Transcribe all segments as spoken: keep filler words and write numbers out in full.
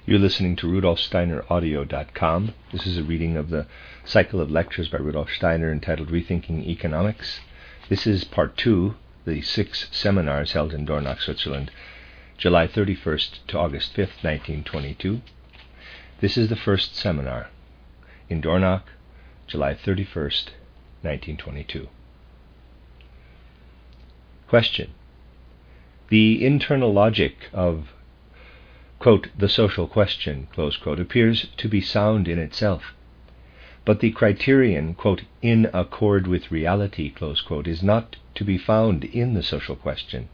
You're listening to Rudolf Steiner Audio dot com. This is a reading of the cycle of lectures by Rudolf Steiner entitled Rethinking Economics. This is part two, the six seminars held in Dornach, Switzerland, July thirty-first to August fifth, nineteen twenty-two. This is the first seminar in Dornach, July thirty-first, nineteen twenty-two. Question. The internal logic of, quote, the social question, close quote, appears to be sound in itself, but the criterion, quote, in accord with reality, close quote, is not to be found in the social question.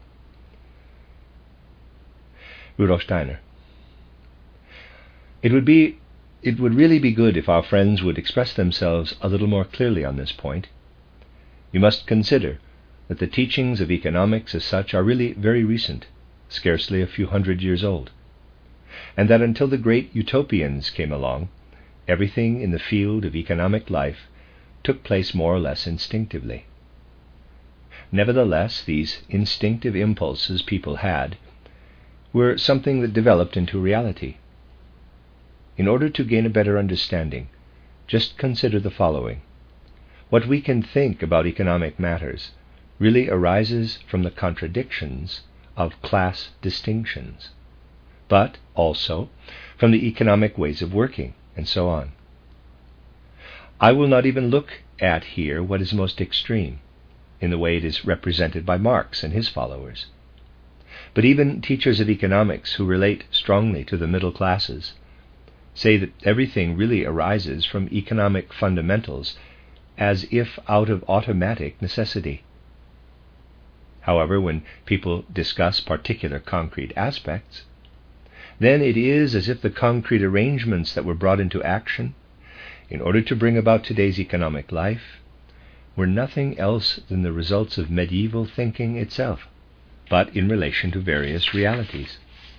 Rudolf Steiner. It would be, it would really be good if our friends would express themselves a little more clearly on this point. You must consider that the teachings of economics as such are really very recent, scarcely a few hundred years old, and that until the great utopians came along, everything in the field of economic life took place more or less instinctively. Nevertheless, these instinctive impulses people had were something that developed into reality. In order to gain a better understanding, just consider the following. What we can think about economic matters really arises from the contradictions of class distinctions, but also from the economic ways of working, and so on. I will not even look at here what is most extreme, in the way it is represented by Marx and his followers. But even teachers of economics who relate strongly to the middle classes say that everything really arises from economic fundamentals as if out of automatic necessity. However, when people discuss particular concrete aspects, then it is as if the concrete arrangements that were brought into action in order to bring about today's economic life were nothing else than the results of medieval thinking itself, but in relation to various realities.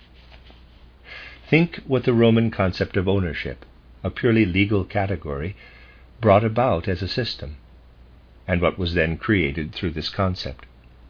Think what the Roman concept of ownership, a purely legal category, brought about as a system, and what was then created through this concept.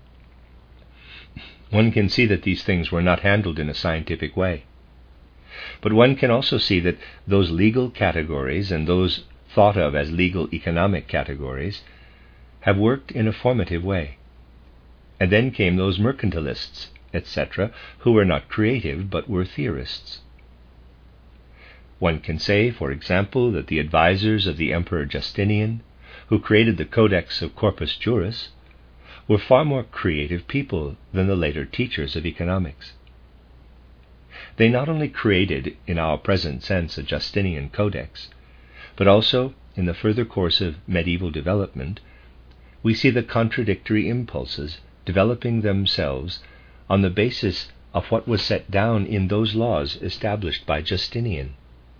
One can see that these things were not handled in a scientific way. But one can also see that those legal categories and those thought of as legal economic categories have worked in a formative way. And then came those mercantilists, et cetera, who were not creative but were theorists. One can say, for example, that the advisors of the Emperor Justinian, who created the Codex of Corpus Juris, were far more creative people than the later teachers of economics. They not only created, in our present sense, a Justinian Codex, but also, in the further course of medieval development, we see the contradictory impulses developing themselves on the basis of what was set down in those laws established by Justinian.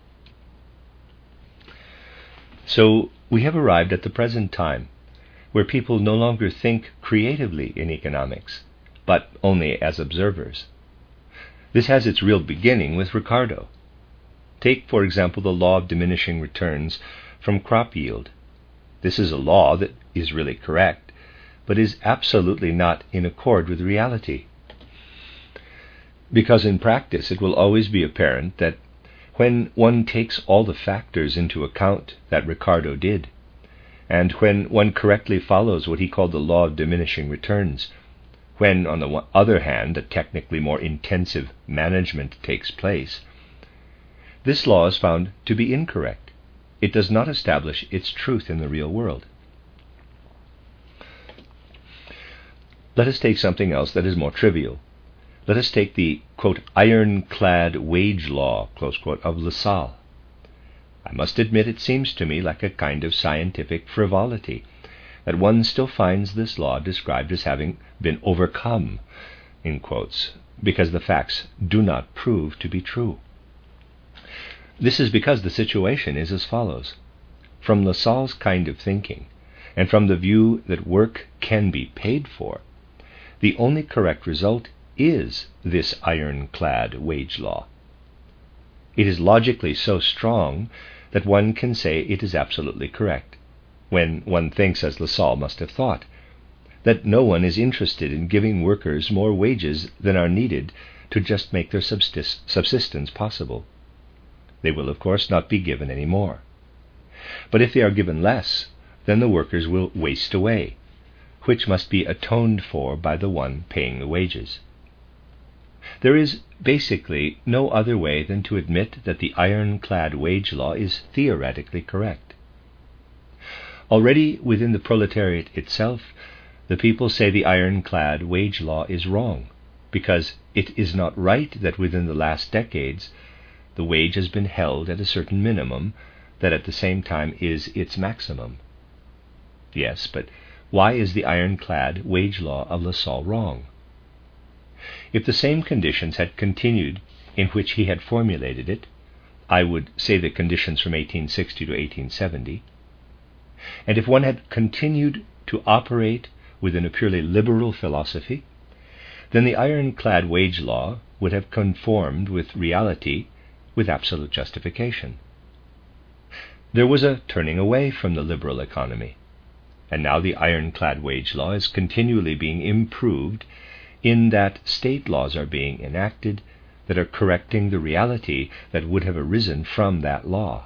So we have arrived at the present time, where people no longer think creatively in economics, but only as observers. This has its real beginning with Ricardo. Take, for example, the law of diminishing returns from crop yield. This is a law that is really correct, but is absolutely not in accord with reality. Because in practice it will always be apparent that when one takes all the factors into account that Ricardo did, and when one correctly follows what he called the law of diminishing returns, when, on the other hand, a technically more intensive management takes place, this law is found to be incorrect. It does not establish its truth in the real world. Let us take something else that is more trivial. Let us take the, quote, ironclad wage law, close quote, of Lassalle. I must admit it seems to me like a kind of scientific frivolity that one still finds this law described as having been overcome, in quotes, because the facts do not prove to be true. This is because the situation is as follows. From Lassalle's kind of thinking, and from the view that work can be paid for, the only correct result is this ironclad wage law. It is logically so strong that one can say it is absolutely correct, when one thinks, as Lassalle must have thought, that no one is interested in giving workers more wages than are needed to just make their subsist- subsistence possible. They will, of course, not be given any more. But if they are given less, then the workers will waste away, which must be atoned for by the one paying the wages. There is basically no other way than to admit that the ironclad wage law is theoretically correct. Already within the proletariat itself, the people say the ironclad wage law is wrong, because it is not right that within the last decades the wage has been held at a certain minimum that at the same time is its maximum. Yes, but why is the ironclad wage law of Lassalle wrong? If the same conditions had continued in which he had formulated it, I would say the conditions from eighteen sixty to eighteen seventy, and if one had continued to operate within a purely liberal philosophy, then the ironclad wage law would have conformed with reality with absolute justification. There was a turning away from the liberal economy, and now the ironclad wage law is continually being improved in that state laws are being enacted that are correcting the reality that would have arisen from that law.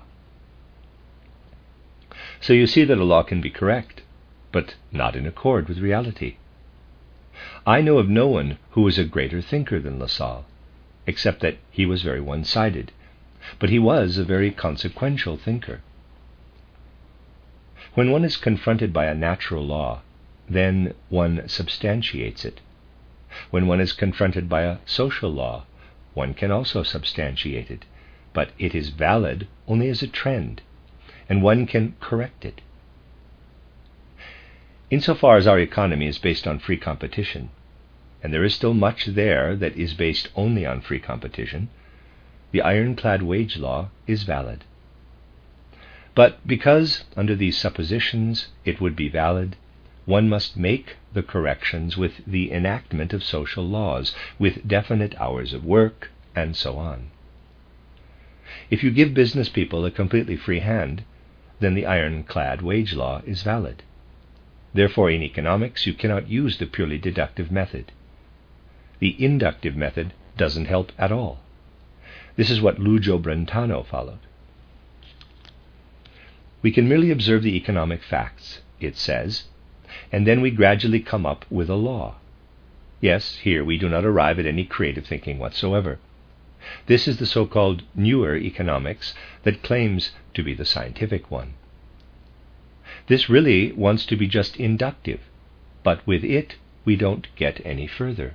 So you see that a law can be correct, but not in accord with reality. I know of no one who was a greater thinker than Lassalle, except that he was very one-sided, but he was a very consequential thinker. When one is confronted by a natural law, then one substantiates it. When one is confronted by a social law, one can also substantiate it, but it is valid only as a trend, and one can correct it. Insofar as our economy is based on free competition, and there is still much there that is based only on free competition, the ironclad wage law is valid. But because, under these suppositions, it would be valid, one must make the corrections with the enactment of social laws, with definite hours of work, and so on. If you give business people a completely free hand, then the ironclad wage law is valid. Therefore, in economics, you cannot use the purely deductive method. The inductive method doesn't help at all. This is what Luigi Brentano followed. We can merely observe the economic facts, it says, and then we gradually come up with a law. Yes, here we do not arrive at any creative thinking whatsoever. This is the so-called newer economics that claims to be the scientific one. This really wants to be just inductive, but with it we don't get any further.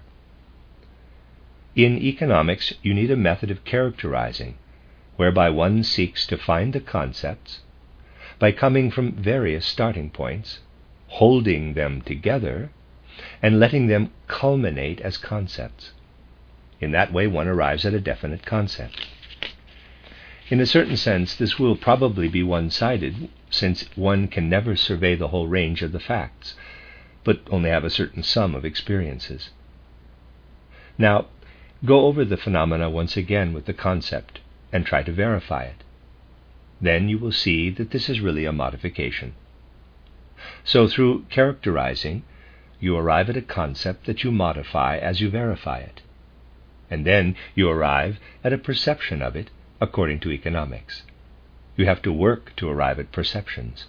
In economics, you need a method of characterizing, whereby one seeks to find the concepts by coming from various starting points, holding them together, and letting them culminate as concepts. In that way, one arrives at a definite concept. In a certain sense, this will probably be one-sided, since one can never survey the whole range of the facts, but only have a certain sum of experiences. Now, go over the phenomena once again with the concept, and try to verify it. Then you will see that this is really a modification. So through characterizing, you arrive at a concept that you modify as you verify it. And then you arrive at a perception of it according to economics. You have to work to arrive at perceptions.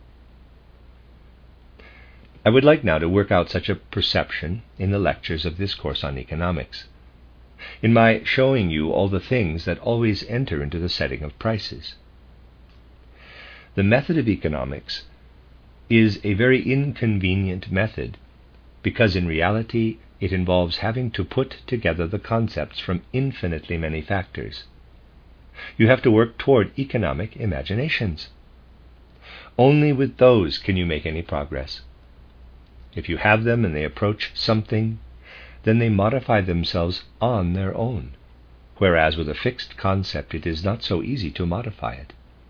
I would like now to work out such a perception in the lectures of this course on economics, in my showing you all the things that always enter into the setting of prices. The method of economics is a very inconvenient method, because in reality it involves having to put together the concepts from infinitely many factors. You have to work toward economic imaginations. Only with those can you make any progress. If you have them and they approach something, then they modify themselves on their own, whereas with a fixed concept it is not so easy to modify it.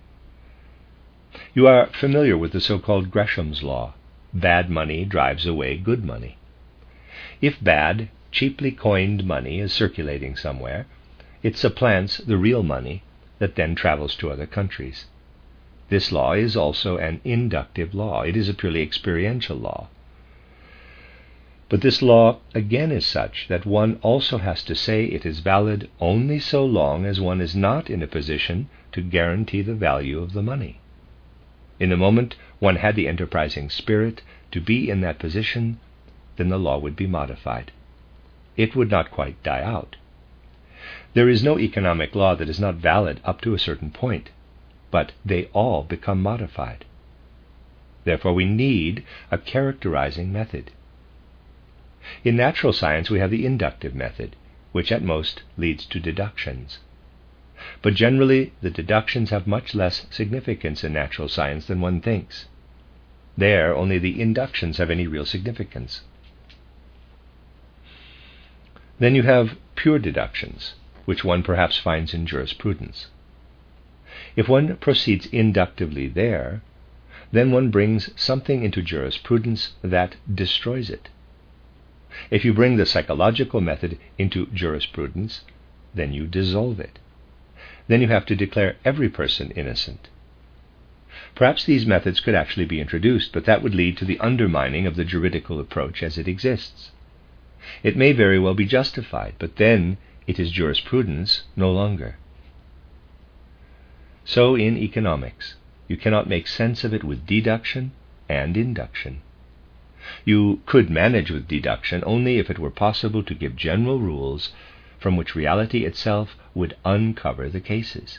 You are familiar with the so-called Gresham's law. Bad money drives away good money. If bad, cheaply coined money is circulating somewhere, it supplants the real money that then travels to other countries. This law is also an inductive law. It is a purely experiential law. But this law again is such that one also has to say it is valid only so long as one is not in a position to guarantee the value of the money. In the moment one had the enterprising spirit to be in that position, then the law would be modified. It would not quite die out. There is no economic law that is not valid up to a certain point, but they all become modified. Therefore we need a characterizing method. In natural science we have the inductive method, which at most leads to deductions. But generally the deductions have much less significance in natural science than one thinks. There only the inductions have any real significance. Then you have pure deductions, which one perhaps finds in jurisprudence. If one proceeds inductively there, then one brings something into jurisprudence that destroys it. If you bring the psychological method into jurisprudence, then you dissolve it. Then you have to declare every person innocent. Perhaps these methods could actually be introduced, but that would lead to the undermining of the juridical approach as it exists. It may very well be justified, but then it is jurisprudence no longer. So in economics, you cannot make sense of it with deduction and induction. You could manage with deduction only if it were possible to give general rules from which reality itself would uncover the cases.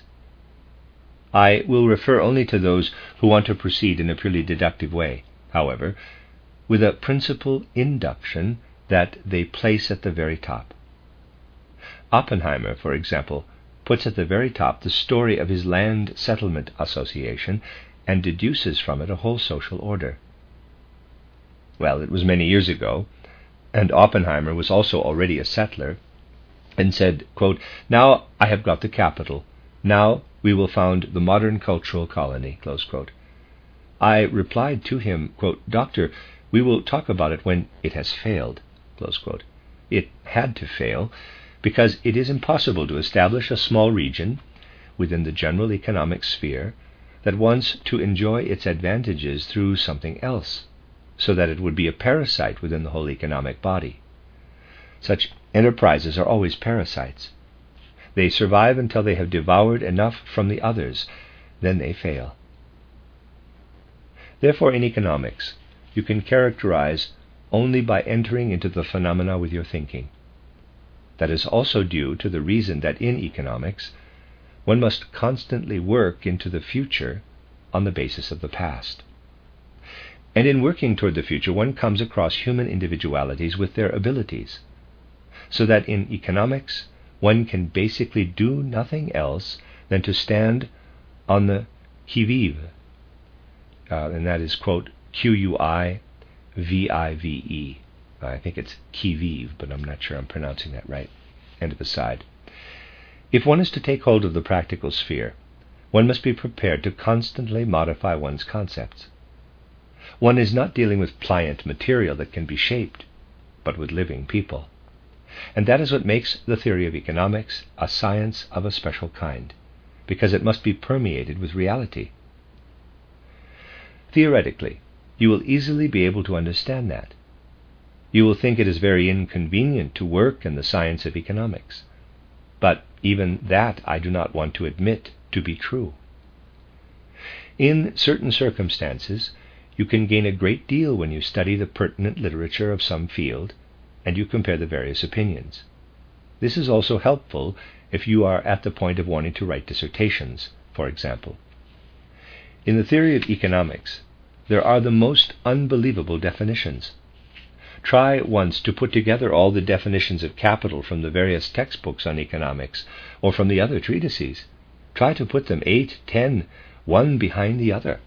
I will refer only to those who want to proceed in a purely deductive way, however, with a principal induction that they place at the very top. Oppenheimer, for example, puts at the very top the story of his land settlement association and deduces from it a whole social order. Well, it was many years ago, and Oppenheimer was also already a settler, and said, quote, "Now I have got the capital. Now we will found the modern cultural colony." Close quote. I replied to him, quote, "Doctor, we will talk about it when it has failed." Close quote. It had to fail, because it is impossible to establish a small region within the general economic sphere that wants to enjoy its advantages through something else, so that it would be a parasite within the whole economic body. Such enterprises are always parasites. They survive until they have devoured enough from the others, then they fail. Therefore, in economics, you can characterize only by entering into the phenomena with your thinking. That is also due to the reason that in economics, one must constantly work into the future on the basis of the past. And in working toward the future, one comes across human individualities with their abilities, so that in economics, one can basically do nothing else than to stand on the qui vive, uh, and that is, quote, Q U I V I V E. I think it's qui vive, but I'm not sure I'm pronouncing that right. End of aside. If one is to take hold of the practical sphere, one must be prepared to constantly modify one's concepts. One is not dealing with pliant material that can be shaped, but with living people. And that is what makes the theory of economics a science of a special kind, because it must be permeated with reality. Theoretically, you will easily be able to understand that. You will think it is very inconvenient to work in the science of economics, but even that I do not want to admit to be true. In certain circumstances, you can gain a great deal when you study the pertinent literature of some field, and you compare the various opinions. This is also helpful if you are at the point of wanting to write dissertations, for example. In the theory of economics, there are the most unbelievable definitions. Try once to put together all the definitions of capital from the various textbooks on economics, or from the other treatises. Try to put them eight, ten, one behind the other.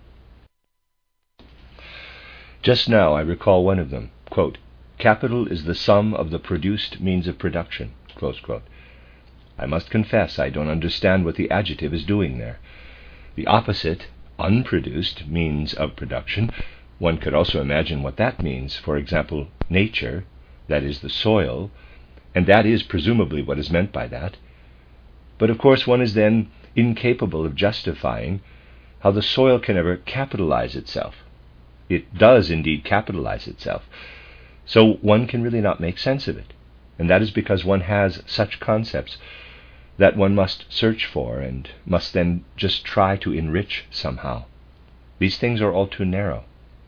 Just now I recall one of them, quote, "Capital is the sum of the produced means of production," close quote. I must confess I don't understand what the adjective is doing there. The opposite, unproduced, means of production, one could also imagine what that means. For example, nature, that is the soil, and that is presumably what is meant by that. But of course one is then incapable of justifying how the soil can ever capitalize itself. It does indeed capitalize itself. So one can really not make sense of it, and that is because one has such concepts that one must search for and must then just try to enrich somehow. These things are all too narrow.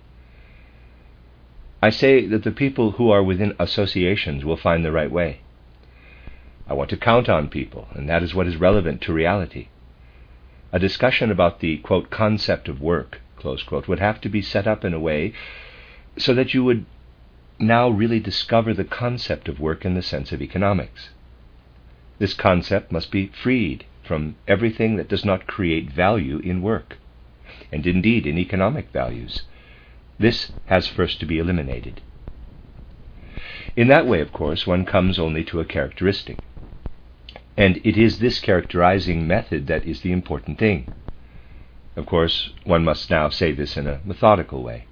I say that the people who are within associations will find the right way. I want to count on people, and that is what is relevant to reality. A discussion about the, quote, concept of work, close quote, would have to be set up in a way so that you would now really discover the concept of work in the sense of economics. This concept must be freed from everything that does not create value in work, and indeed in economic values. This has first to be eliminated. In that way, of course, one comes only to a characteristic. And it is this characterizing method that is the important thing. Of course, one must now say this in a methodical way.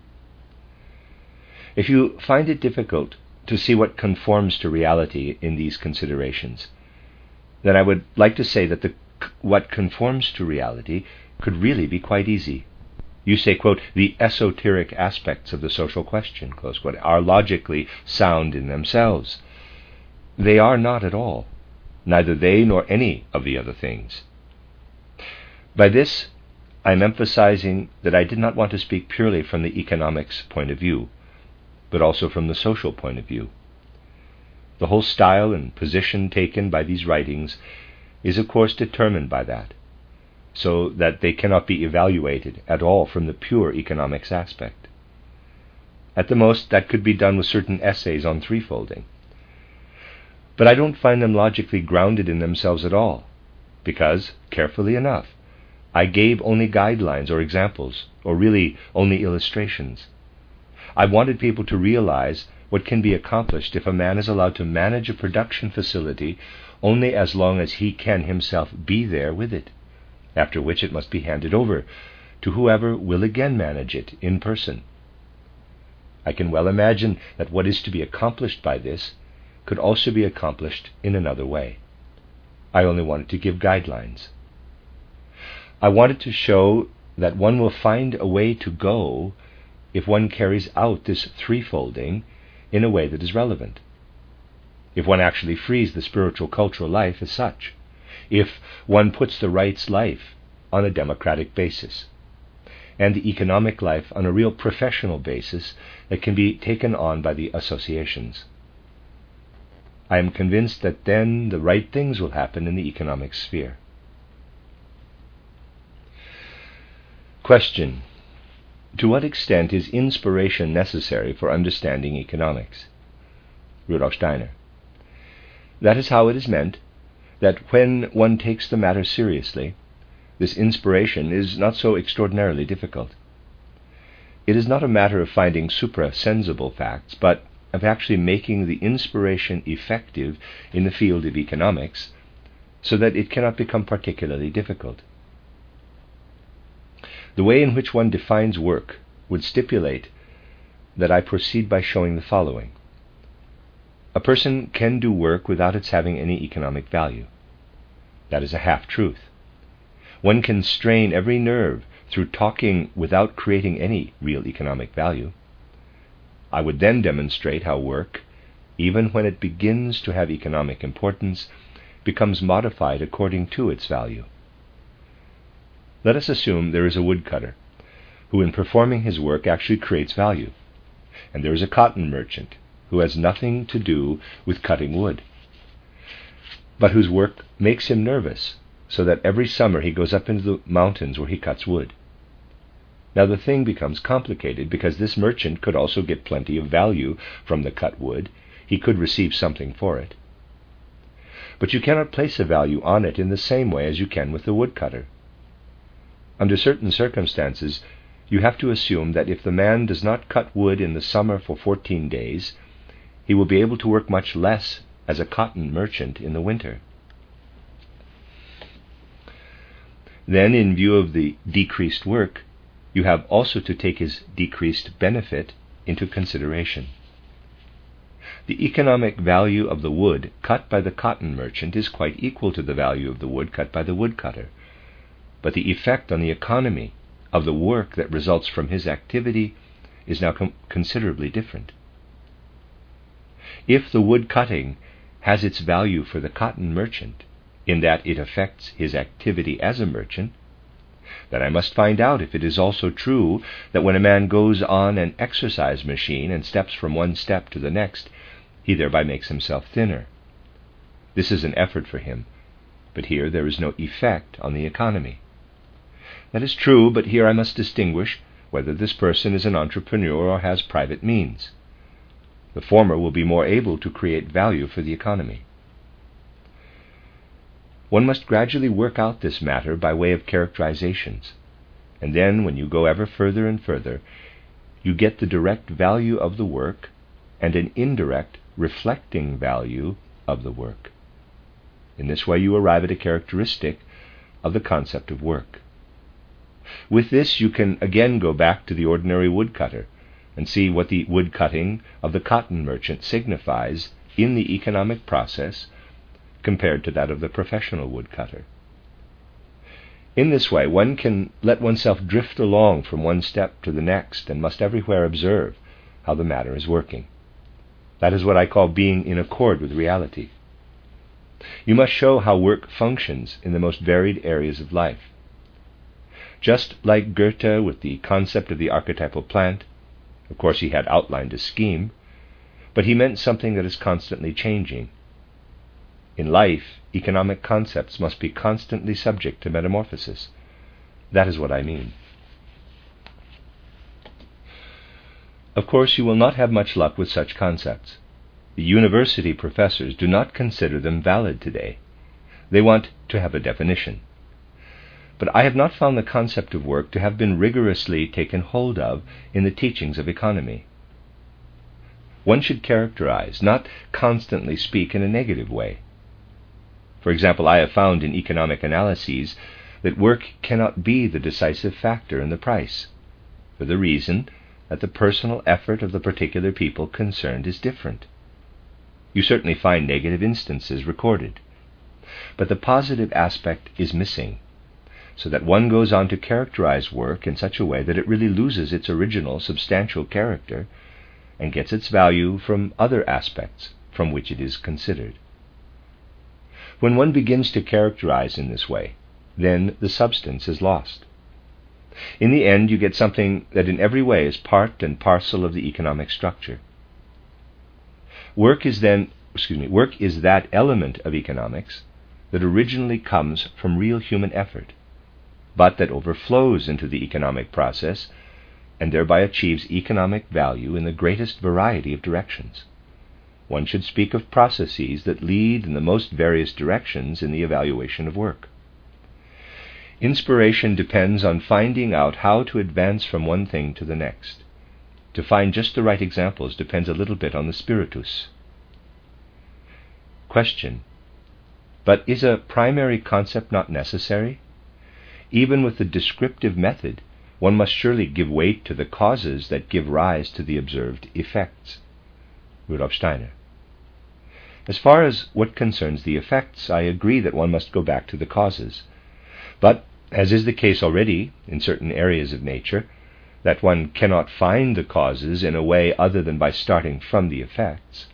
If you find it difficult to see what conforms to reality in these considerations, then I would like to say that the, what conforms to reality could really be quite easy. You say, quote, the esoteric aspects of the social question, close quote, are logically sound in themselves. They are not at all, neither they nor any of the other things. By this, I am emphasizing that I did not want to speak purely from the economics point of view, but also from the social point of view. The whole style and position taken by these writings is of course determined by that, so that they cannot be evaluated at all from the pure economics aspect. At the most, that could be done with certain essays on threefolding. But I don't find them logically grounded in themselves at all, because, carefully enough, I gave only guidelines or examples, or really only illustrations. I wanted people to realize what can be accomplished if a man is allowed to manage a production facility only as long as he can himself be there with it, after which it must be handed over to whoever will again manage it in person. I can well imagine that what is to be accomplished by this could also be accomplished in another way. I only wanted to give guidelines. I wanted to show that one will find a way to go if one carries out this threefolding in a way that is relevant, if one actually frees the spiritual cultural life as such, if one puts the rights life on a democratic basis, and the economic life on a real professional basis that can be taken on by the associations. I am convinced that then the right things will happen in the economic sphere. Question: to what extent is inspiration necessary for understanding economics? Rudolf Steiner: that is how it is meant, that when one takes the matter seriously, this inspiration is not so extraordinarily difficult. It is not a matter of finding supra-sensible facts, but of actually making the inspiration effective in the field of economics, so that it cannot become particularly difficult. The way in which one defines work would stipulate that I proceed by showing the following. A person can do work without its having any economic value. That is a half-truth. One can strain every nerve through talking without creating any real economic value. I would then demonstrate how work, even when it begins to have economic importance, becomes modified according to its value. Let us assume there is a woodcutter who in performing his work actually creates value, and there is a cotton merchant who has nothing to do with cutting wood, but whose work makes him nervous, so that every summer he goes up into the mountains where he cuts wood. Now the thing becomes complicated, because this merchant could also get plenty of value from the cut wood. He could receive something for it. But you cannot place a value on it in the same way as you can with the woodcutter. Under certain circumstances, you have to assume that if the man does not cut wood in the summer for fourteen days, he will be able to work much less as a cotton merchant in the winter. Then, in view of the decreased work, you have also to take his decreased benefit into consideration. The economic value of the wood cut by the cotton merchant is quite equal to the value of the wood cut by the woodcutter, but the effect on the economy of the work that results from his activity is now com- considerably different. If the wood cutting has its value for the cotton merchant, in that it affects his activity as a merchant, then I must find out if it is also true that when a man goes on an exercise machine and steps from one step to the next, he thereby makes himself thinner. This is an effort for him, but here there is no effect on the economy. That is true, but here I must distinguish whether this person is an entrepreneur or has private means. The former will be more able to create value for the economy. One must gradually work out this matter by way of characterizations, and then when you go ever further and further, you get the direct value of the work and an indirect reflecting value of the work. In this way you arrive at a characteristic of the concept of work. With this you can again go back to the ordinary woodcutter and see what the woodcutting of the cotton merchant signifies in the economic process compared to that of the professional woodcutter. In this way, one can let oneself drift along from one step to the next and must everywhere observe how the matter is working. That is what I call being in accord with reality. You must show how work functions in the most varied areas of life. Just like Goethe with the concept of the archetypal plant, of course he had outlined a scheme, but he meant something that is constantly changing. In life, economic concepts must be constantly subject to metamorphosis. That is what I mean. Of course, you will not have much luck with such concepts. The university professors do not consider them valid today. They want to have a definition. But I have not found the concept of work to have been rigorously taken hold of in the teachings of economy. One should characterize, not constantly speak in a negative way. For example, I have found in economic analyses that work cannot be the decisive factor in the price, for the reason that the personal effort of the particular people concerned is different. You certainly find negative instances recorded, but the positive aspect is missing, so that one goes on to characterize work in such a way that it really loses its original substantial character and gets its value from other aspects from which it is considered. When one begins to characterize in this way, then the substance is lost. In the end, you get something that in every way is part and parcel of the economic structure. Work is then, excuse me, work is that element of economics that originally comes from real human effort, but that overflows into the economic process and thereby achieves economic value in the greatest variety of directions. One should speak of processes that lead in the most various directions in the evaluation of work. Inspiration depends on finding out how to advance from one thing to the next. To find just the right examples depends a little bit on the spiritus. Question: but is a primary concept not necessary? Even with the descriptive method, one must surely give weight to the causes that give rise to the observed effects. Rudolf Steiner. As far as what concerns the effects, I agree that one must go back to the causes. But, as is the case already in certain areas of nature, that one cannot find the causes in a way other than by starting from the effects,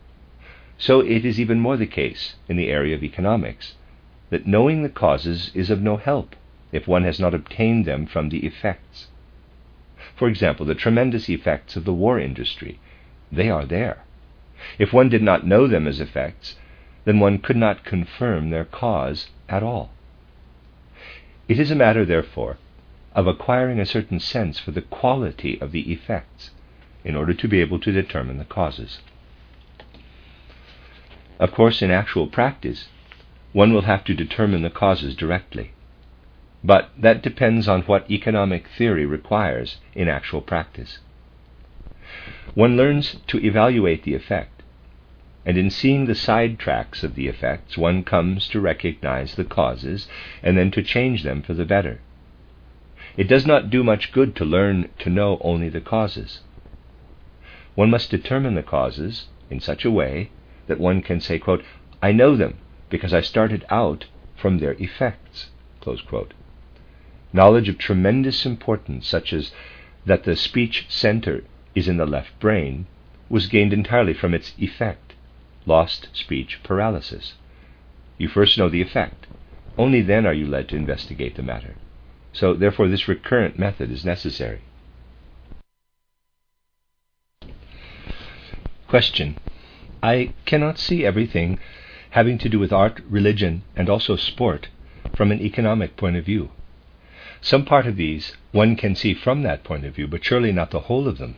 so it is even more the case in the area of economics, that knowing the causes is of no help if one has not obtained them from the effects. For example, the tremendous effects of the war industry, they are there. If one did not know them as effects, then one could not confirm their cause at all. It is a matter, therefore, of acquiring a certain sense for the quality of the effects in order to be able to determine the causes. Of course, in actual practice, one will have to determine the causes directly, but that depends on what economic theory requires in actual practice. One learns to evaluate the effect, and in seeing the side tracks of the effects, one comes to recognize the causes and then to change them for the better. It does not do much good to learn to know only the causes. One must determine the causes in such a way that one can say, quote, "I know them because I started out from their effects," close quote. Knowledge of tremendous importance, such as that the speech center is in the left brain, was gained entirely from its effect, lost speech paralysis. You first know the effect. Only then are you led to investigate the matter. So, therefore, this recurrent method is necessary. Question. I cannot see everything having to do with art, religion, and also sport from an economic point of view. Some part of these one can see from that point of view, but surely not the whole of them.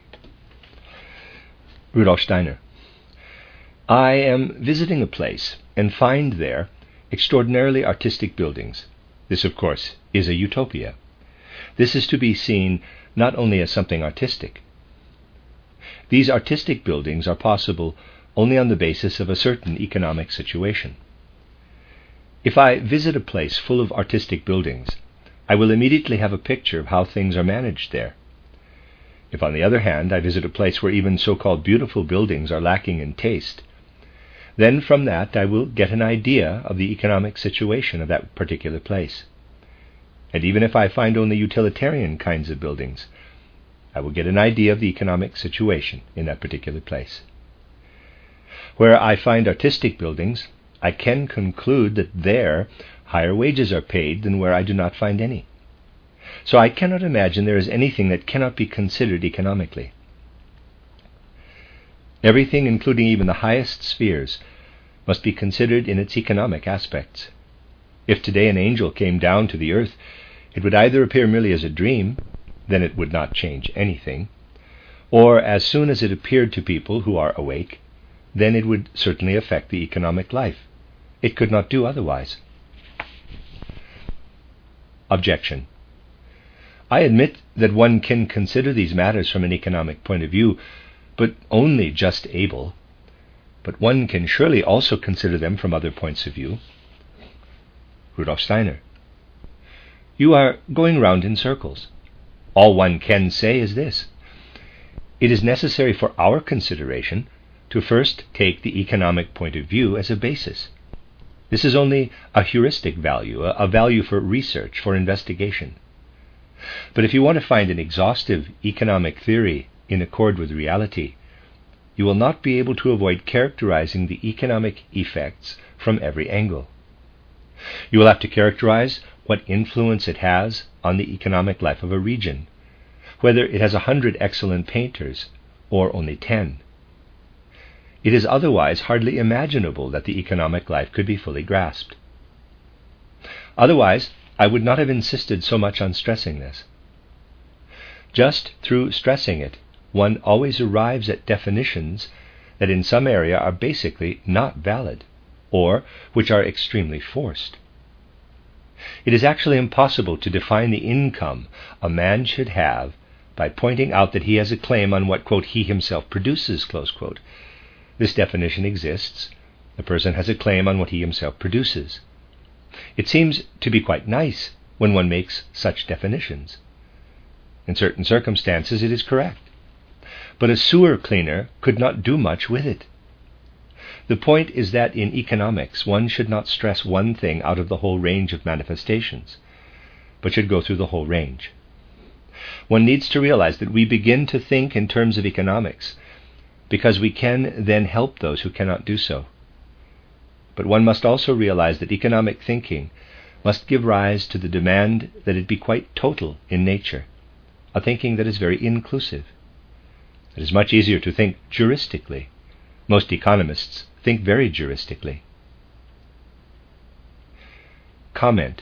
Rudolf Steiner. I am visiting a place and find there extraordinarily artistic buildings. This, of course, is a utopia. This is to be seen not only as something artistic. These artistic buildings are possible only on the basis of a certain economic situation. If I visit a place full of artistic buildings, I will immediately have a picture of how things are managed there. If, on the other hand, I visit a place where even so-called beautiful buildings are lacking in taste, then from that I will get an idea of the economic situation of that particular place. And even if I find only utilitarian kinds of buildings, I will get an idea of the economic situation in that particular place. Where I find artistic buildings, I can conclude that there higher wages are paid than where I do not find any. So I cannot imagine there is anything that cannot be considered economically. Everything, including even the highest spheres, must be considered in its economic aspects. If today an angel came down to the earth, it would either appear merely as a dream, then it would not change anything, or as soon as it appeared to people who are awake, then it would certainly affect the economic life. It could not do otherwise. Objection. I admit that one can consider these matters from an economic point of view, but only just able. But one can surely also consider them from other points of view. Rudolf Steiner. You are going round in circles. All one can say is this. It is necessary for our consideration to first take the economic point of view as a basis. This is only a heuristic value, a, a value for research, for investigation. But if you want to find an exhaustive economic theory in accord with reality, you will not be able to avoid characterizing the economic effects from every angle. You will have to characterize what influence it has on the economic life of a region, whether it has a hundred excellent painters or only ten. It is otherwise hardly imaginable that the economic life could be fully grasped. Otherwise, I would not have insisted so much on stressing this. Just through stressing it, one always arrives at definitions that in some area are basically not valid, or which are extremely forced. It is actually impossible to define the income a man should have by pointing out that he has a claim on what, quote, he himself produces, close quote. This definition exists. The person has a claim on what he himself produces. It seems to be quite nice when one makes such definitions. In certain circumstances it is correct. But a sewer cleaner could not do much with it. The point is that in economics one should not stress one thing out of the whole range of manifestations, but should go through the whole range. One needs to realize that we begin to think in terms of economics because we can then help those who cannot do so. But one must also realize that economic thinking must give rise to the demand that it be quite total in nature, a thinking that is very inclusive. It is much easier to think juristically. Most economists think very juristically. Comment.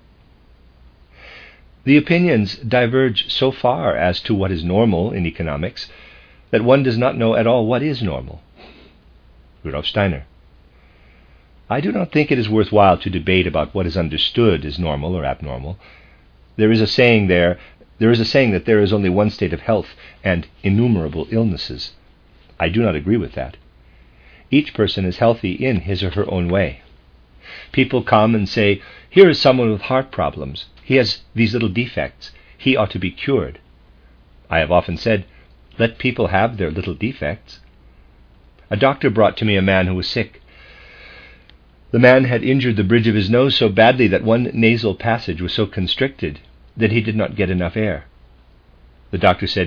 The opinions diverge so far as to what is normal in economics that one does not know at all what is normal. Rudolf Steiner. I do not think it is worthwhile to debate about what is understood as normal or abnormal. There is a saying there, there is a saying that there is only one state of health and innumerable illnesses. I do not agree with that. Each person is healthy in his or her own way. People come and say, here is someone with heart problems. He has these little defects. He ought to be cured. I have often said, let people have their little defects. A doctor brought to me a man who was sick. The man had injured the bridge of his nose so badly that one nasal passage was so constricted that he did not get enough air. The doctor said,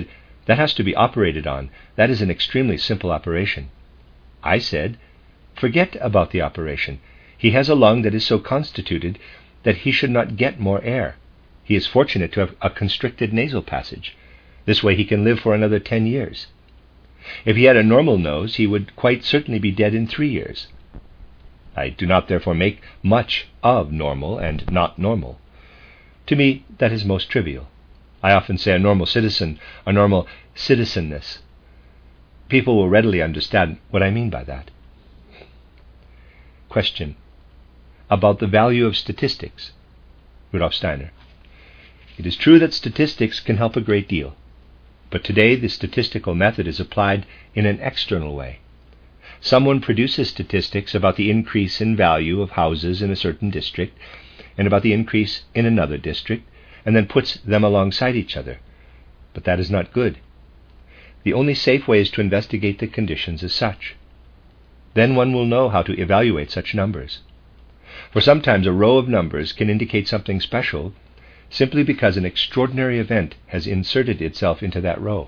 That has to be operated on. That is an extremely simple operation. I said, forget about the operation. He has a lung that is so constituted that he should not get more air. He is fortunate to have a constricted nasal passage. This way he can live for another ten years. If he had a normal nose, he would quite certainly be dead in three years. I do not therefore make much of normal and not normal. To me, that is most trivial. I often say a normal citizen, a normal citizenness. People will readily understand what I mean by that. Question. About the value of statistics. Rudolf Steiner. It is true that statistics can help a great deal, but today the statistical method is applied in an external way. Someone produces statistics about the increase in value of houses in a certain district and about the increase in another district, and then puts them alongside each other. But that is not good. The only safe way is to investigate the conditions as such. Then one will know how to evaluate such numbers. For sometimes a row of numbers can indicate something special simply because an extraordinary event has inserted itself into that row.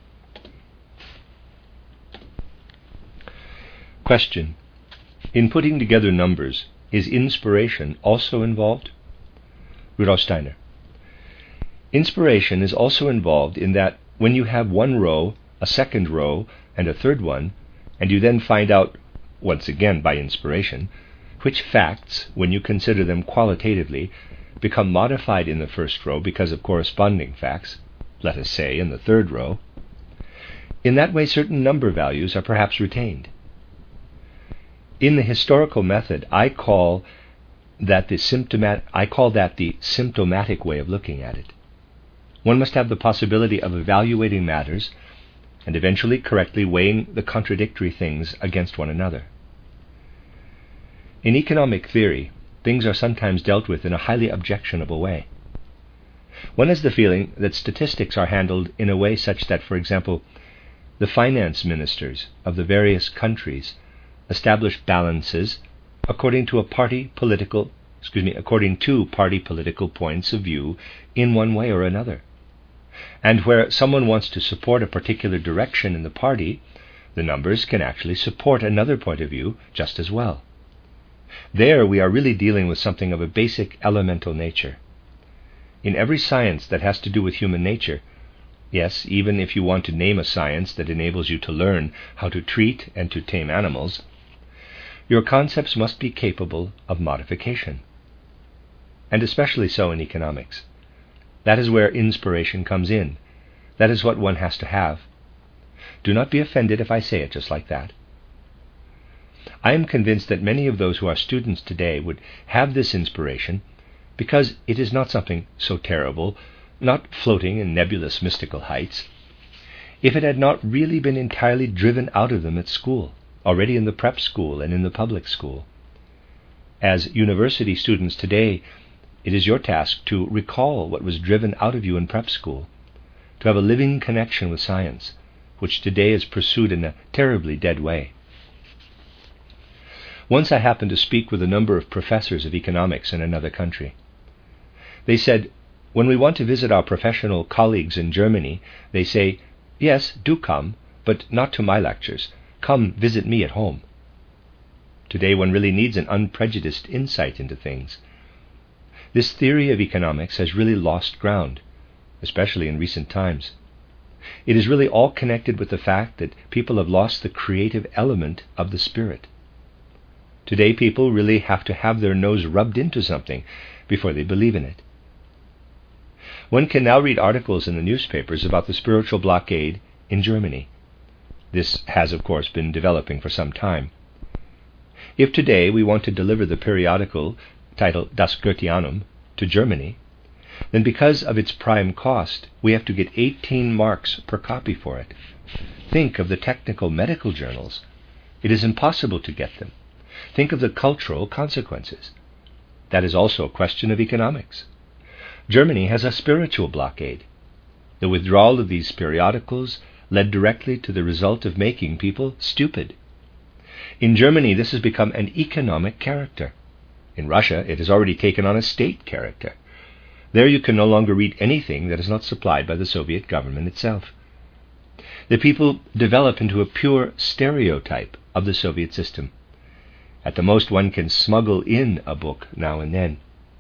Question. In putting together numbers, is inspiration also involved? Rudolf Steiner. Inspiration is also involved in that when you have one row, a second row, and a third one, and you then find out, once again by inspiration, which facts, when you consider them qualitatively, become modified in the first row because of corresponding facts, let us say in the third row, in that way certain number values are perhaps retained. In the historical method, I call that the symptomat- I call that the symptomatic way of looking at it. One must have the possibility of evaluating matters and eventually correctly weighing the contradictory things against one another. In economic theory, things are sometimes dealt with in a highly objectionable way. One has the feeling that statistics are handled in a way such that, for example, the finance ministers of the various countries establish balances according to a party political, excuse me, according to party political points of view in one way or another. And where someone wants to support a particular direction in the party, the numbers can actually support another point of view just as well. There we are really dealing with something of a basic elemental nature. In every science that has to do with human nature, yes, even if you want to name a science that enables you to learn how to treat and to tame animals, your concepts must be capable of modification. And especially so in economics. That is where inspiration comes in. That is what one has to have. Do not be offended if I say it just like that. I am convinced that many of those who are students today would have this inspiration because it is not something so terrible, not floating in nebulous mystical heights, if it had not really been entirely driven out of them at school, already in the prep school and in the public school. As university students today, it is your task to recall what was driven out of you in prep school, to have a living connection with science, which today is pursued in a terribly dead way. Once I happened to speak with a number of professors of economics in another country. They said, when we want to visit our professional colleagues in Germany, they say, yes, do come, but not to my lectures. Come visit me at home. Today one really needs an unprejudiced insight into things. This theory of economics has really lost ground, especially in recent times. It is really all connected with the fact that people have lost the creative element of the spirit. Today people really have to have their nose rubbed into something before they believe in it. One can now read articles in the newspapers about the spiritual blockade in Germany. This has, of course, been developing for some time. If today we want to deliver the periodical titled Das Goetheanum to Germany, then because of its prime cost, we have to get eighteen marks per copy for it. Think of the technical medical journals. It is impossible to get them. Think of the cultural consequences. That is also a question of economics. Germany has a spiritual blockade. The withdrawal of these periodicals led directly to the result of making people stupid. In Germany, this has become an economic character. In Russia, it has already taken on a state character. There you can no longer read anything that is not supplied by the Soviet government itself. the people develop into a pure stereotype of the Soviet system. At the most, one can smuggle in a book now and then.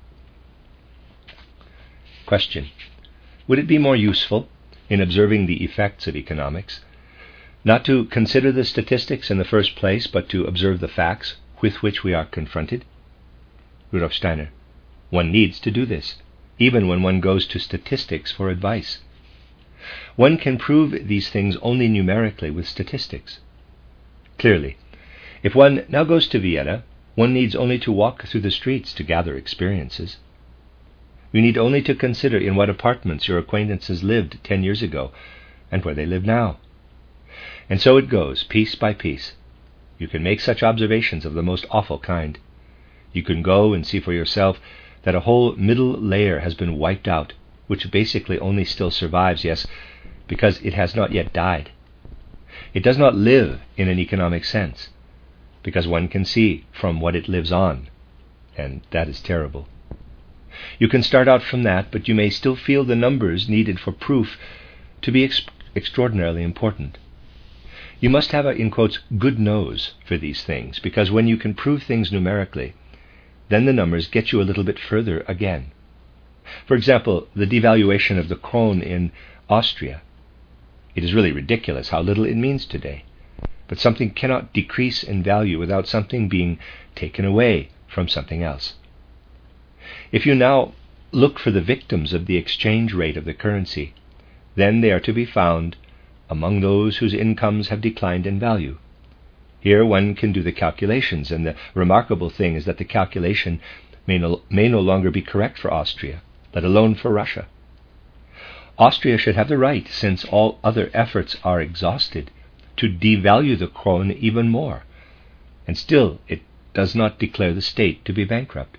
Question: would it be more useful, in observing the effects of economics, not to consider the statistics in the first place, but to observe the facts with which we are confronted? Rudolf Steiner: one needs to do this, even when one goes to statistics for advice. One can prove these things only numerically with statistics. Clearly, if one now goes to Vienna, one needs only to walk through the streets to gather experiences. You need only to consider in what apartments your acquaintances lived ten years ago, and where they live now. And so it goes, piece by piece. You can make such observations of the most awful kind. You can go and see for yourself that a whole middle layer has been wiped out, which basically only still survives, yes, because it has not yet died. It does not live in an economic sense, because one can see from what it lives on, and that is terrible. You can start out from that, but you may still feel the numbers needed for proof to be ex- extraordinarily important. You must have a, in quotes, good nose for these things, because when you can prove things numerically, then the numbers get you a little bit further again. For example, the devaluation of the krone in Austria. It is really ridiculous how little it means today. But something cannot decrease in value without something being taken away from something else. If you now look for the victims of the exchange rate of the currency, then they are to be found among those whose incomes have declined in value. Here one can do the calculations, and the remarkable thing is that the calculation may no, may no longer be correct for Austria, let alone for Russia. Austria should have the right, since all other efforts are exhausted, to devalue the krone even more, and still it does not declare the state to be bankrupt.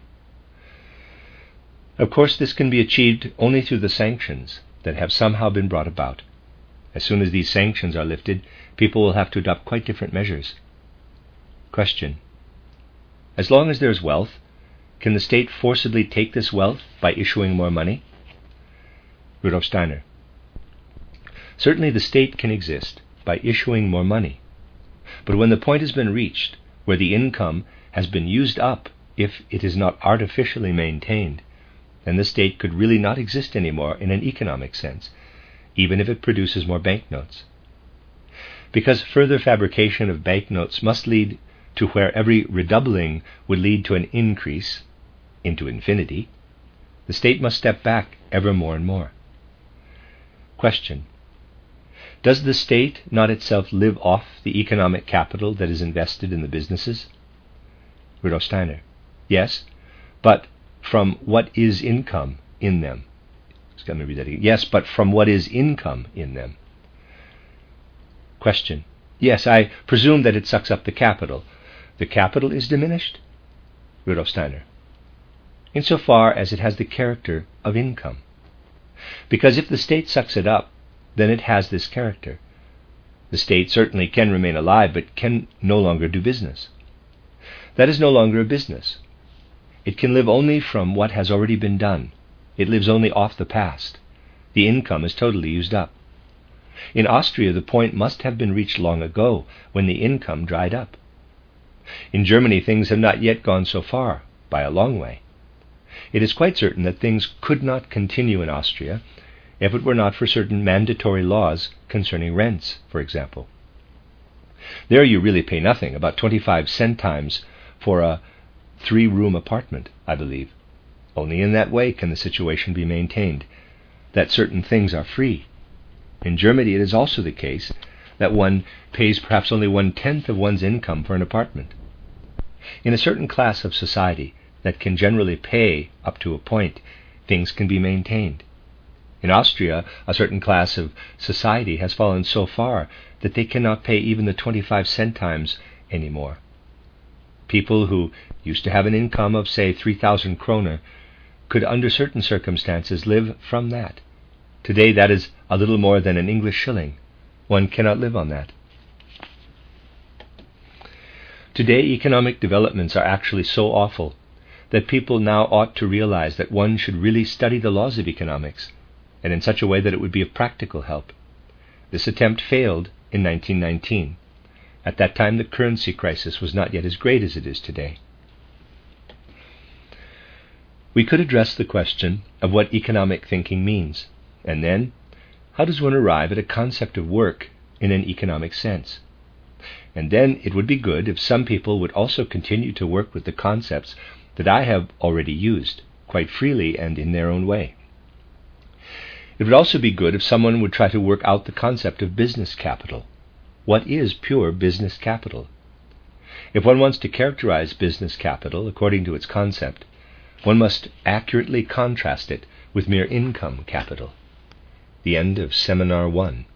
Of course, this can be achieved only through the sanctions that have somehow been brought about. As soon as these sanctions are lifted, people will have to adopt quite different measures. Question: as long as there is wealth, can the state forcibly take this wealth by issuing more money? Rudolf Steiner: certainly the state can exist by issuing more money, but when the point has been reached where the income has been used up, if it is not artificially maintained, then the state could really not exist anymore in an economic sense, even if it produces more banknotes. Because further fabrication of banknotes must lead to where every redoubling would lead to an increase into infinity, the state must step back ever more and more. Question: does the state not itself live off the economic capital that is invested in the businesses? Rudolf Steiner: yes, but from what is income in them? It's going to read that again. Yes, but from what is income in them? Question: yes, I presume that it sucks up the capital. The capital is diminished? Rudolf Steiner: insofar as it has the character of income. Because if the state sucks it up, then it has this character. The state certainly can remain alive, but can no longer do business. That is no longer a business. It can live only from what has already been done. It lives only off the past. The income is totally used up. In Austria, the point must have been reached long ago, when the income dried up. In Germany, things have not yet gone so far, by a long way. It is quite certain that things could not continue in Austria if it were not for certain mandatory laws concerning rents, for example. There you really pay nothing, about twenty-five centimes for a three-room apartment, I believe. Only in that way can the situation be maintained, that certain things are free. In Germany, it is also the case that one pays perhaps only one-tenth of one's income for an apartment. In a certain class of society that can generally pay up to a point, things can be maintained. In Austria, a certain class of society has fallen so far that they cannot pay even the twenty-five centimes anymore. People who used to have an income of, say, three thousand kroner could, under certain circumstances, live from that. Today, that is a little more than an English shilling. One cannot live on that. Today, economic developments are actually so awful that people now ought to realize that one should really study the laws of economics, and in such a way that it would be of practical help. This attempt failed in nineteen nineteen. At that time, the currency crisis was not yet as great as it is today. We could address the question of what economic thinking means, and then, how does one arrive at a concept of work in an economic sense? And then it would be good if some people would also continue to work with the concepts that I have already used, quite freely and in their own way. It would also be good if someone would try to work out the concept of business capital. What is pure business capital? If one wants to characterize business capital according to its concept, one must accurately contrast it with mere income capital. The end of Seminar one.